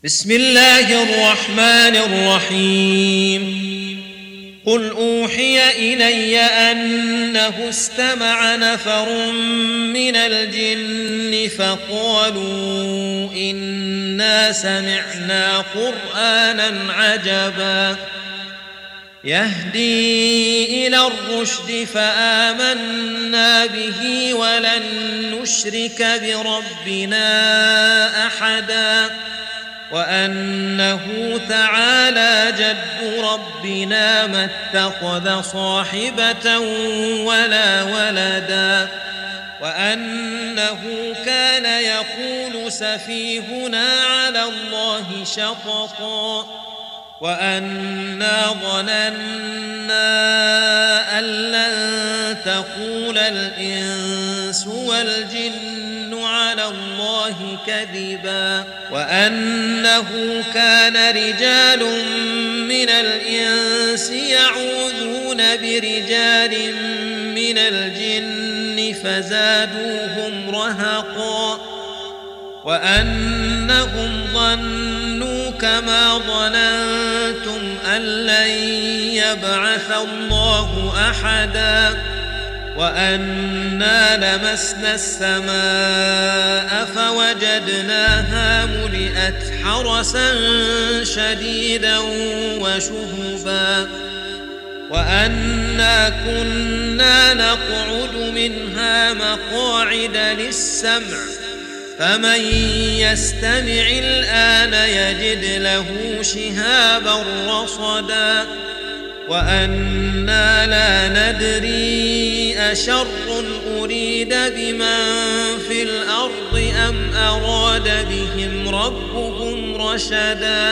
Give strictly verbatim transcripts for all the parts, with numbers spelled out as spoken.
بسم الله الرحمن الرحيم قل أوحي إلي أنه استمع نفر من الجن فقالوا إنا سمعنا قرآنا عجبا يهدي إلى الرشد فآمنا به ولن نشرك بربنا أحدا وأنه تعالى جد ربنا ما اتخذ صاحبة ولا ولدا وأنه كان يقول سفيهنا على الله شططا وأنا ظننا أن لن تقول الإنس والجن على الله كذبا وأنه كان رجال من الإنس يعوذون برجال من الجن فزادوهم رهقا وأنهم ظنوا كما ظننتم أن لن يبعث الله أحدا وأنا لمسنا السماء فوجدناها ملئت حرسا شديدا وشهبا وأنا كنا نقعد منها مقاعد للسمع فمن يستمع الآن يجد له شهابا رصدا وأنا لا ندري أشر أريد بمن في الأرض أم أراد بهم ربهم رشدا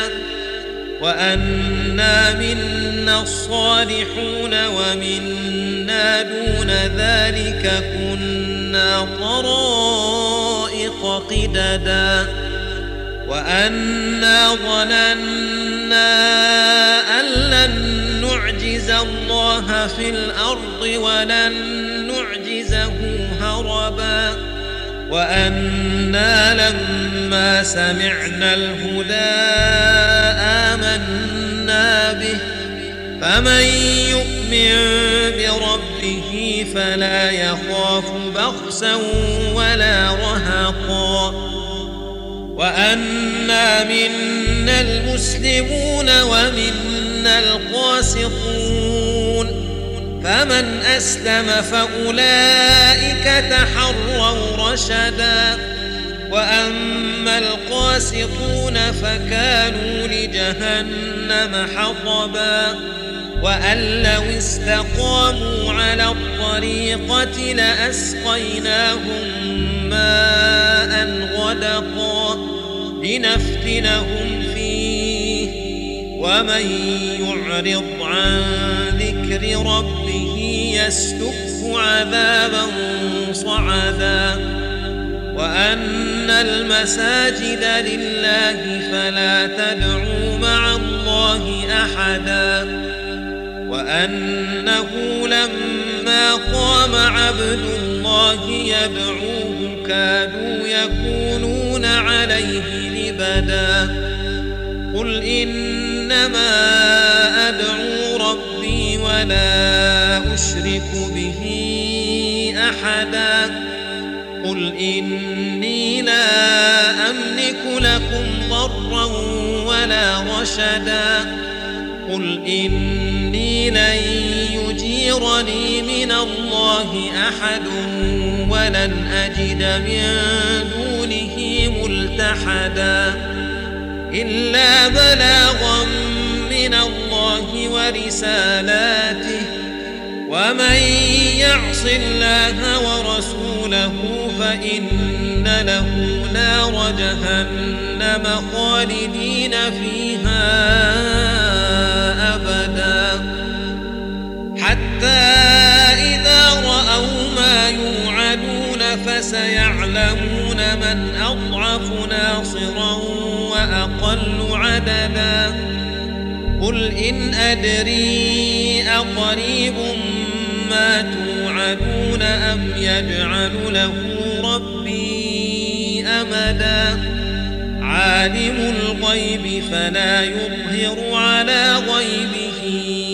وأنا منا الصالحون ومنا دون ذلك كنا طرائق قددا وأنا ظننا أن لن نعجز الله في الأرض ولن نعجزه هربا وأنا لما سمعنا الهدى آمنا به فمن يؤمن بربه فلا يخاف بخسا ولا رهقا وأنا منا المسلمون ومنا القاسطون فمن أسلم فأولئك تحروا رشدا وأما القاسطون فكانوا لجهنم حطبا وأن لو استقاموا على الطريقة لأسقيناهم ماء غدقا لنفتنهم فيه ومن يعرض عن ذكر ربه يسلكه عذابا صعدا وأن المساجد لله فلا تدعوا مع الله أحدا وأنه لما قام عبد الله يدعوه كادوا يكونون عليه لبدا قل إنما أدعو ربي ولا أشرك به أحدا قل إني لا أملك لكم ضرا ولا رشدا قل إني لن يجيرني من الله أحد ولن أجد من دونه ملتحدا إلا بلاغا من الله ورسالاته ومن يعص الله ورسوله فإن له نار جهنم خالدين فيها أبدا حتى إذا رأوا ما يوعدون فسيعلمون من أضعف ناصرا وأقل عددا قل إن أدري أقريب ما توعدون أم يجعل له ربي أمدا عالم الغيب فلا يظهر على غيبه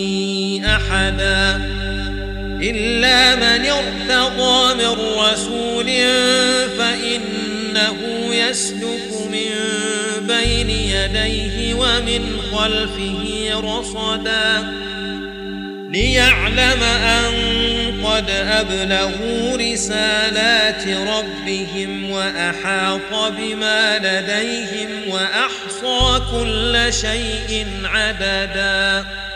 أحدا إلا من ارتضى من رسول فإنه يسلك من بين يديه ومن خلفه رصدا ليعلم أن قد أبلغوا رسالات ربهم وأحاط بما لديهم وأحصى كل شيء عددا.